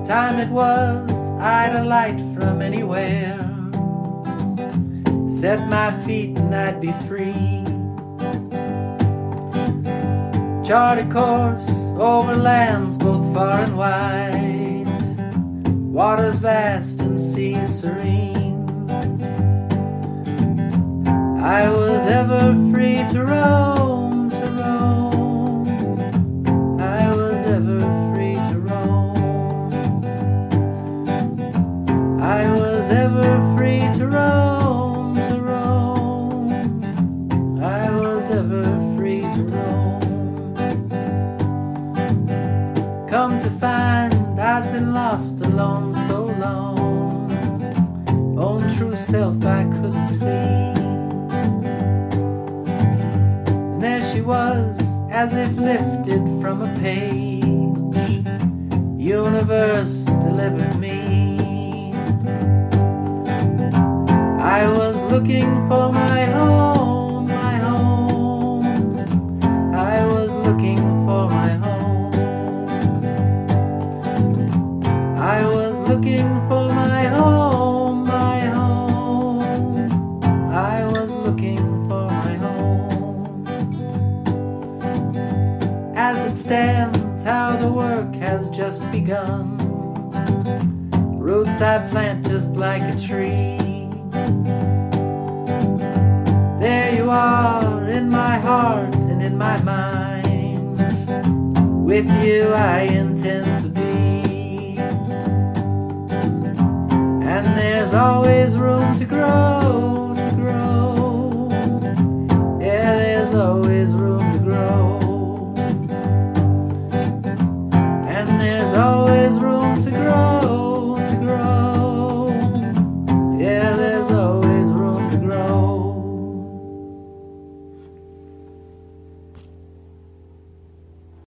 Time it was, I'd alight from anywhere, set my feet and I'd be free. Chart a course over lands both far and wide, waters vast and seas serene. I was ever free to roam, to roam. I was ever free to roam. I was ever free to roam, to roam. I was ever free to roam. Come to find I'd been lost alone so long, own true self I couldn't see. She was as if lifted from a page, universe delivered me. I was looking for my home, my home. I was looking for my home. I was looking for my home, my home. I was looking for my home. As it stands, how the work has just begun. Roots I plant just like a tree. There you are in my heart and in my mind. With you I intend to be. And there's always room to grow, to grow. Yeah, there's always room to grow. There's always room to grow.